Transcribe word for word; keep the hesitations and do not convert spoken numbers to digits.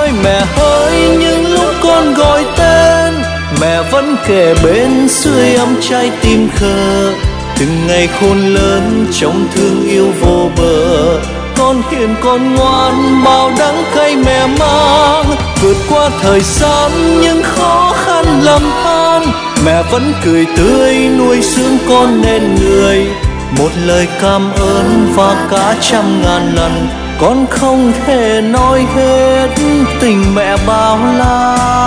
ơi mẹ hỡi, những lúc con gọi tên mẹ vẫn kề bên sưởi ấm trái tim khờ. Từng ngày khôn lớn trong thương yêu vô bờ, con hiền con ngoan bao đắng cay mẹ mang. Vượt qua thời gian những khó khăn lầm than, mẹ vẫn cười tươi nuôi dưỡng con nên người. Một lời cảm ơn và cả trăm ngàn lần, con không thể nói hết tình mẹ bao la.